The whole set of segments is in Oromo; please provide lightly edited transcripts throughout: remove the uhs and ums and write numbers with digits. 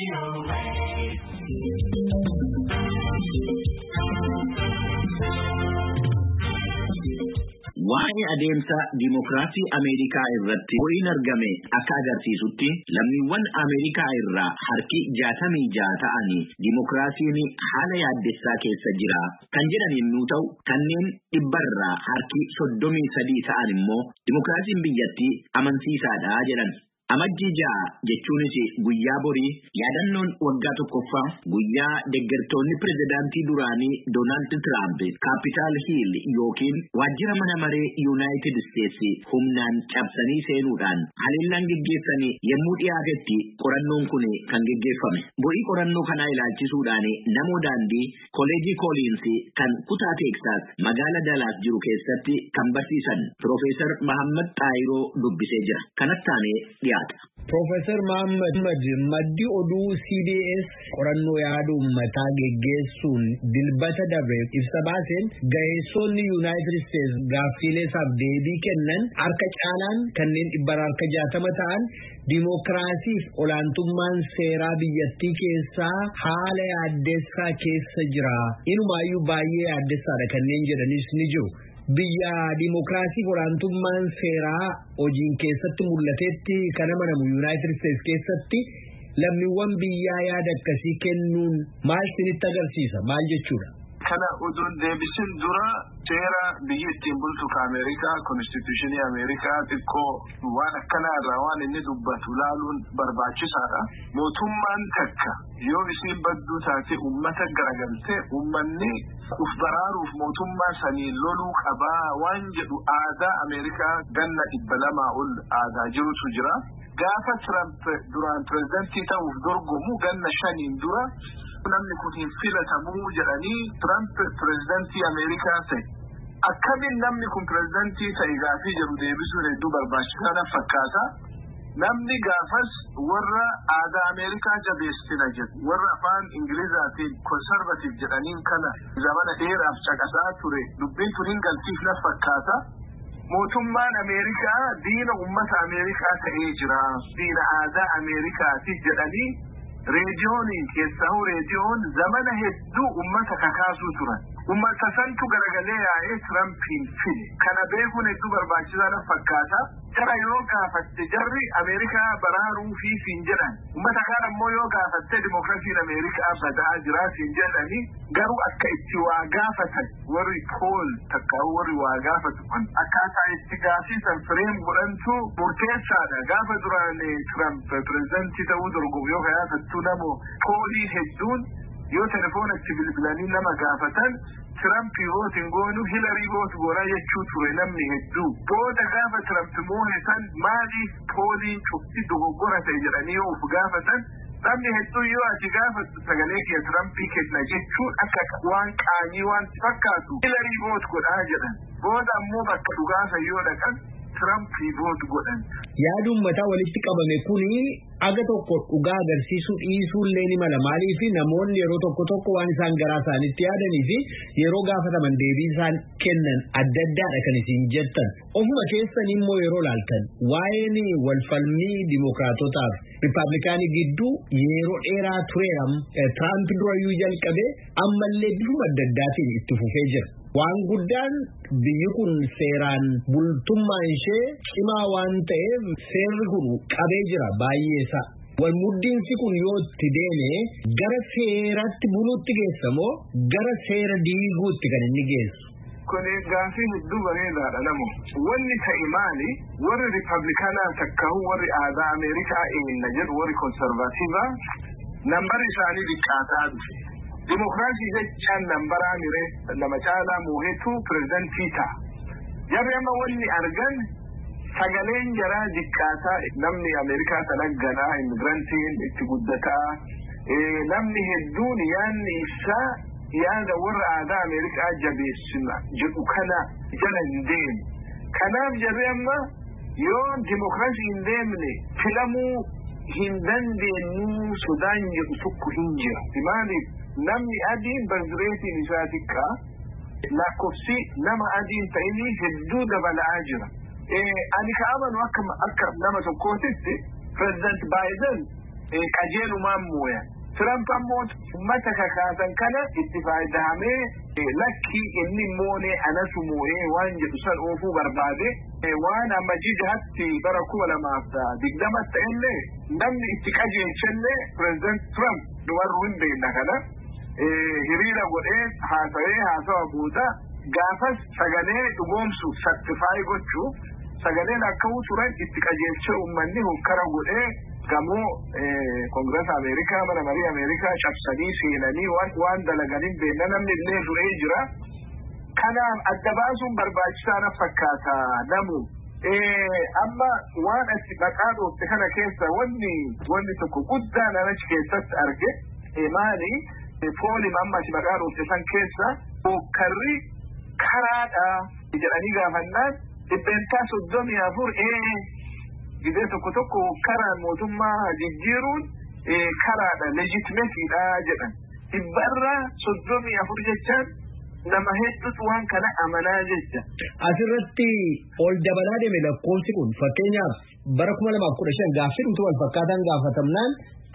Waa'ee adeemsa dimokiraasii Ameerikaa irratti ho'iin argame akka agarsiisutti lammiiwwan Ameerikaa irraa harki 66 ta'anii dimokiraasiin haala yaaddessaa keessa jira kan jedhan yommuu ta'u kanneen dhibbarraa harki 33 ta'an immoo dimokiraasiin biyyattii amansiisaadha jedhan. Amajjii 6 jechuunis guyyaa borii yaadannoon waggaa tokkoffaa guyyaa deeggartoonni pirezidaantii duraanii Doonaald Tiraamp Kaapitaal Hiil yookiin waajjira mana maree Yuunaayitid Isteetsi humnaan cabsanii seenuudhaan haleellaan geggeessanii yommuu dhiyaatetti qorannoon kun kan geggeeffame. Bu'ii qorannoo kanaa ilaalchisuudhaan namoo daandii Kolleejii Kooliinsi kan kutaa Teeksaas magaalaa Dalaas jiru keessatti kan barsiisan Piroofeesar Mahammad Xaayiroo dubbisee jira. Kanatti dhiyaata. Professor Muhammad maddi oduu CBS qorannoo yaada uummataa geggeessuun dilbata dabre ibsa baaseen gaheessonni United States gaaffiileef deebii kennan harka caalaan kanneen dhibbarraa harka 60 ta'an dimokiraasiif olaantummaan seeraa biyyattii keessaa haala yaaddessaa keessa jira. Inumaayyuu baay'ee yaaddessaadha kanneen jedhanis ni jiru. Biyya dimokiraasii olaantummaan seeraa hojiin keessatti mul'atetti kan amanamu United States keessatti lammiiwwan biyyaa yaada akkasii kennuun maal isinitti agarsiisa? Maal jechuudha? Kana oduun deebisin dura seera biyya ittiin bultu ka Ameerikaa, konstituushinii Ameerikaa xiqqoo waan akkanaa irraa waan inni dubbatu laaluun barbaachisaadha. Mootummaan takka yoo isiin badduu taate uummata garagaltee uummanni uf baraaruuf mootummaa sanii loluu qabaa waan jedhu aadaa Ameerikaa ganna 200 ol aadaa jirutu jira. Gaafa Trump duraan pirezidantii ta'uuf dorgomu ganna 5 dura namni kun hin filatamuu jedhanii Trump pirezidantii Ameerikaa ta'e. Akkamiin namni kun pirezidantii ta'e gaafii jedhu deebisuun hedduu barbaachisaa fakkaata. Namni gaafas warra aadaa Ameerikaa jabeessina jedhu warra afaan Ingilizaatiin konservative jedhaniin kana zamana dheeraaf caqasaa ture dubbiin kun hin galtiif na fakkaata. Mootummaan Ameerikaa diina uummata Ameerikaa ta'ee jira. Diina aadaa Ameerikaati jedhanii reediyooniin keessaa reediyoon zamana hedduu uummata kakaasuu turan. Uummata santu garagalee yaa'ee Tiraampiin fide. Kana beekuun hedduu barbaachisaa na fakkaata. Jara yoo gaafatte jarri Ameerikaa baraaruu fi siin jedhan. Uummata kaan ammoo yoo gaafatte dimokiraasiin Ameerikaa badaa jira siin jedhani garuu akka itti waa gaafatan warri pool takka warri waa gaafatu kun akkaataa itti gaaffisan fireem godhantu murteessaadha. Gaafa duraan Trump pirezidantii ta'uu dorgomu yoo gaafattu namoo poolii hedduun yoo telefoonatti bilbilanii nama gaafatan Trump voting goonu Hillary vote goona jechuu ture namni hedduu. Booda gaafa Trump moo'esan maaliif pooliin cufti dogoggora ta'e jedhanii yoo of gaafatan namni hedduu yoo ati gaafatu sagalee kee Trumpii kenna jechuun akka waan qaanii waan fakkaatu Hillary vote godhaa jedhan. Booda ammoo bakka dhugaasa yoo dhaqan Trumpii vote godhan. Yaada uummataa walitti qabame kuni aga tokko dhugaa agarsiisuu dhiisuullee ni mala. Maaliif namoonni yeroo tokko waan isaan garaa isaaniitti yaadanii fi yeroo gaafataman deebii isaan kennan adda addaadha kan isin jettan. Ofuma keessan immoo yeroo laaltan waa'een walfalmii dimokiraatotaaf Rippaabilikaanii gidduu yeroo dheeraa tureera. Tiraamp durayyuu jalqabee ammallee bifuma adda addaatiin itti fufee jira. Waan guddaan biyyi kun seeraan bultummaan ishee cimaa waan ta'eef seerri kun qabee jira baay'eesa. Wal muddiinsi kun yoo itti deeme gara seeratti buluutti geessamoo gara seera diiguutti kan inni geessu. Kun gaafii hedduu bareedaadha namu. Wanni ta'e maali? Warri Rippaabilikaanaa takka warri aadaa Ameerikaa eenna jedhu warri konservatiivaa nambarri isaanii xiqqaataa dhufe. Dimokiraasii jechaan nambaraa miree nama caalaa moohetu pirezidantii ta'a. Jarri amma wanni argan sagaleen jaraa xiqqaataa namni Ameerikaa tanagganaa immigirantiin itti guddataa namni hedduun yaanni isaa yaada warra aadaa Ameerikaa jabeessina jedhu kana jala hin deemu. Kanaaf jarri amma yoo dimokiraasii hin deemne filamuu hin dandeenyu sodaan jedhu tokko hin jira. Maaliif namni adiin barzireetiin isaa xiqqaa lakkoofsi nama adiin ta'inii hedduu dabalaa jira. Ani ka amanu akka nama tokkootitti President Biden qajeelumaan mooyan. Trump ammoo uummata kakaasan kana itti fayyadamee lakkii inni moonee anatu moo'ee waan jedhu san oofuu barbaade waan amma jijahatti bara 2020 ta'ellee namni itti qajeelchellee President Trump dubarru hin beekna kana hiriira godhee haasawa booda gaafas sagalee dhugoomsuuf certify gochuuf sagaleen akka turan itti qajeelchee uummanni hokkara godhee gamoo Kongirees Ameerikaa mana marii Ameerikaa cabsanii seenanii waan dalaganii beekna namni illee duree jira. Kanaaf adda baasuun barbaachisaa fakkaata namu. Amma waan achi maqaa dhoofte kana keessa wanni tokko guddaan achi keessatti arge maali fooliin amma achi maqaa dhoofte san keessa hokkarri karaadha jedhanii gaafannaan 34 gidee tokko karaan mootummaa jijjiiruun karaadha legitimacyidha jedhan. 34 jechaan nama hedduutu waan kana amanaa jecha. Asirratti ol dabalaa deeme lakkoofsi kun fakkeenyaaf bara 2015 gaaffii dhumtu wal fakkaataan gaafatamnaan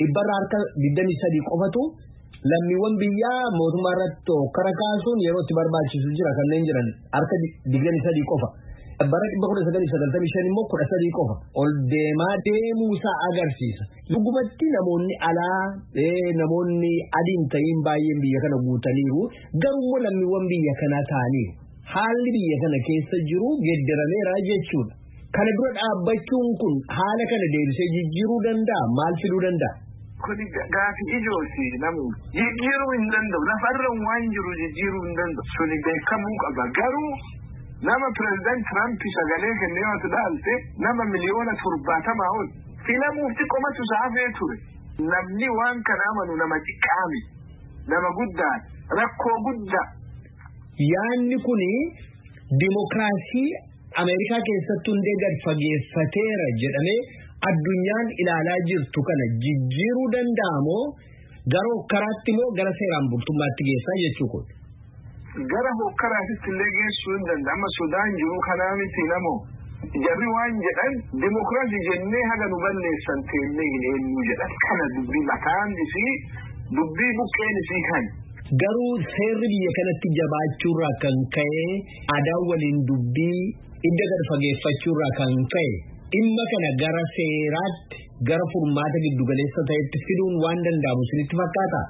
23 qofatu lammiiwwan biyyaa mootummaa irratti kara kaasuun yeroo itti barbaachisu jira kanneen jiran harka 23 qofa. Bara 1995 immoo 13 qofa ol deemaa deemuusaa agarsiisa. Dhugumatti namoonni alaa namoonni adiin ta'in baay'een biyya kana guutaniiru garuu lammiiwwan biyya kanaa ta'aniiru. Haalli biyya kana keessa jiru geeddarameera jechuudha. Kana dura dhaabbachuun kun haala kana deebisee jijjiiruu danda'a maal fiduu danda'a? Kuni gaaffii ijooti namu jijjiiruu hin danda'u lafarra waan jiru jijjiiruu hin danda'u suni beekamuu qaba garuu nama President Trump sagalee kennee yoo ilaalte nama miliyoona 70 ol filamuuf xiqqoomatu saafee ture. Namni waan kana amanu nama xiqqaami nama guddaa rakkoo guddaa. Yaanni kuni dimokiraasii Ameerikaa keessatti hundee gad fageeffateera jedhamee addunyaan ilaalaa jirtu kana jijjiiruu danda'amoo gara hokkaraatti moo gara seeraan bultummaatti geessaa jechuu kun? Gara hokkaraatti illee geessuu hin danda'ama. Sudaan jiru kanaa miti namoo. Jarri waan jedhan dimokiraasii jennee haga nu balleessan teennee hin eenyu jedhan. Kana dubbii mataan isii dubbii buqqeen isii kan. Garuu seerri biyya kanatti jabaachuurraa kan ka'e aadaa waliin dubbii idda gad fageeffachuurraa kan ka'e dhimma kana gara seeraatti gara furmaata giddugaleessa ta'etti fiduun waan danda'amu isinitti fakkaata?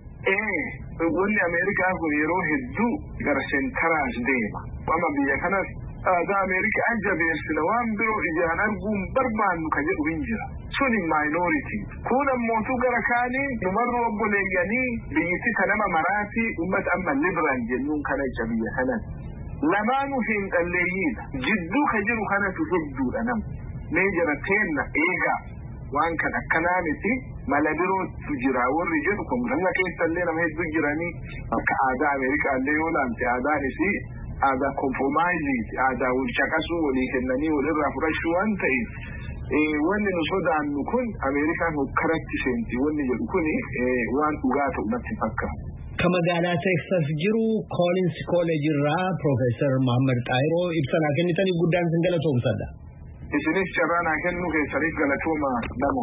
Wanni Ameerikaa kun yeroo hedduu gara seentaraas deema. Amma biyya kanas aadaa Ameerikaa jabeessina waan biroo ijaan arguun barbaannu kan jedhu hin jira. Suni minority. Kun ammootu gara kaanii numarroo obboleeyyanii biyyatti kanama maraatii uummata amma liberal jennuun kana ija biyya kanas. Lamaanuu hin dhalleeyyiidha. Jidduu ka jiru kanatu hedduudha nama. Mee jara teenna eegaa. Waan kan akkanaa miti mala birootu jira warri jedhu Kongireesa keessallee nama hedduu jiranii akka aadaa Ameerikaa illee yoo laalte aadaan isii aadaa kompromaayiziiti aadaa wal caqasuu walii kennanii walirraa fudhachuu waan ta'eef wanni nu sodaannu kun Ameerikaan hokkaratti seenti wanni jedhu kun waan dhugaa ta'u natti fakkaata. Ka magaalaa Texas jiru Collins College irraa Profeesar Muhammad Xaayiroo ibsa naa kennitanii guddaan sin galatoomsadha. Isinis carraa naa kennuu keessaniif galatooma namoo.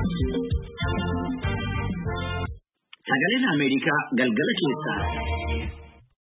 Sagaleen Ameerikaa galgala keessaa